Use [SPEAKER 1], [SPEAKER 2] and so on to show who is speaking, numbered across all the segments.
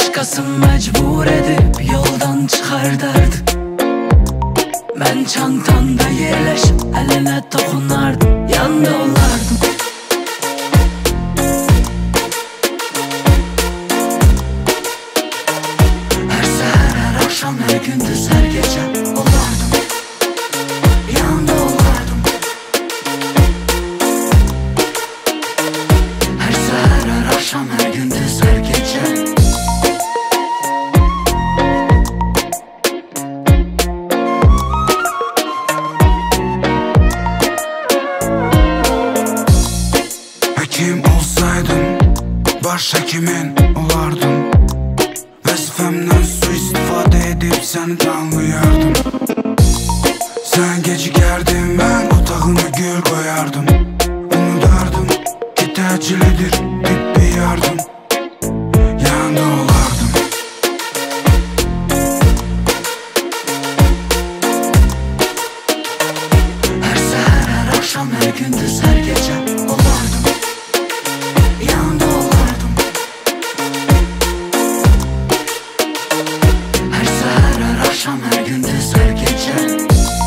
[SPEAKER 1] Başkası mecbur edip yoldan çıkardardı. Ben çantanda yerleşip eline dokunardım, yanında olardım. Her seher, her akşam, her gündüz, her gece olardım, yanında olardım. Her seher, her akşam, her gündüz, her gece.
[SPEAKER 2] Hekim olsaydım başhekimin olardım. Vazifemden suistifade edip seni tanıyardım. Sen gecikerdin, ben otağına gül koyardım. Unudardım ki tecilidir tıbbi yardım, yanında olardım.
[SPEAKER 1] Her seher, her akşam, her gündüz, her gece olardım, yanında olardım. Her seher, her akşam, her gündüz, her gece.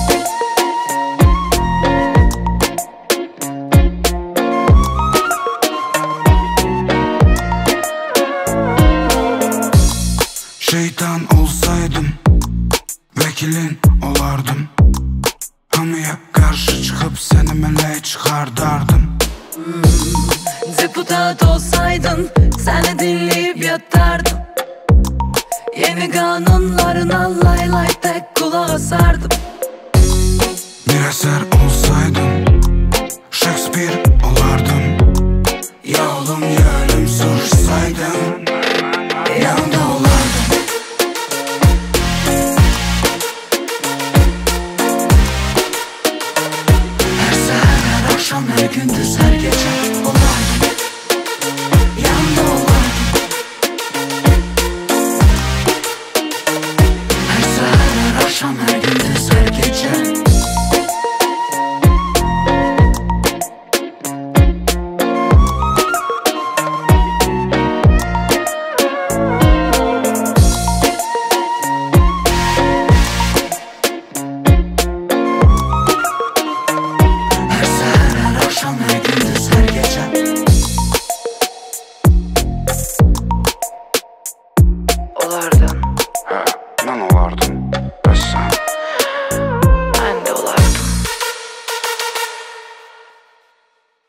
[SPEAKER 2] Şeytan olsaydım vekilin olardım. Hamıya karşı çıkıp seni meleğe çıkardardım.
[SPEAKER 1] Deputat olsaydın seni dinleyip yatardım. Yeni kanunlarına lay lay tek kulak asardım.
[SPEAKER 2] Bir eser olsaydım Shakespeare olardım. Ya oğlum ya ölüm sorsaydım,
[SPEAKER 1] Yanında olardım. Her seher, her akşam, her gündüz, her gece olardım, yanında olardım. Her seher, her akşam, her gündüz, her gece. Her seher, her akşam, her gündüz, her gece
[SPEAKER 2] olardım. Ben olardım. Ve sen